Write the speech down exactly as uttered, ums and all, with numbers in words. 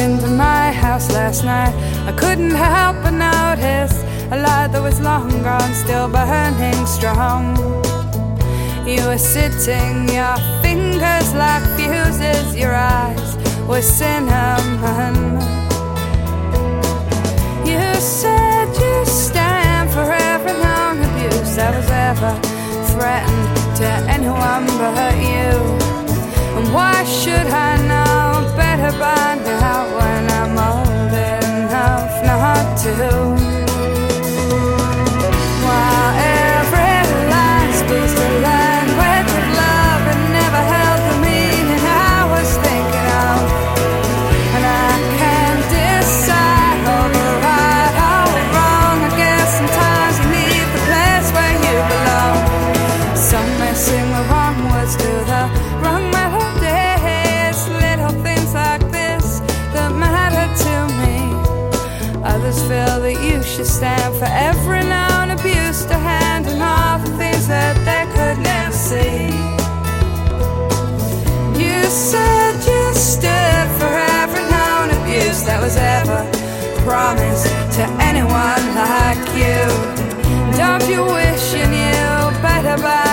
into my house last night, I couldn't help but notice a light that was long gone, still burning strong. You were sitting, your fingers like fuses, your eyes were cinnamon. You said you stand for every known abuse that was ever threatened to anyone but you. And why should I know better by now when I'm old enough not to? While every line speaks the language of love, it never held the meaning I was thinking of. And I can't decide over right or wrong. I guess sometimes you need the place where you belong. Some may sing the wrong words to the wrong melodies. Little things like this that matter to me. Others feel that you should stand for every known abuse to hand and all the things that they could never see. You said you stood for every known abuse that was ever promised to anyone like you. Don't you wish you knew better by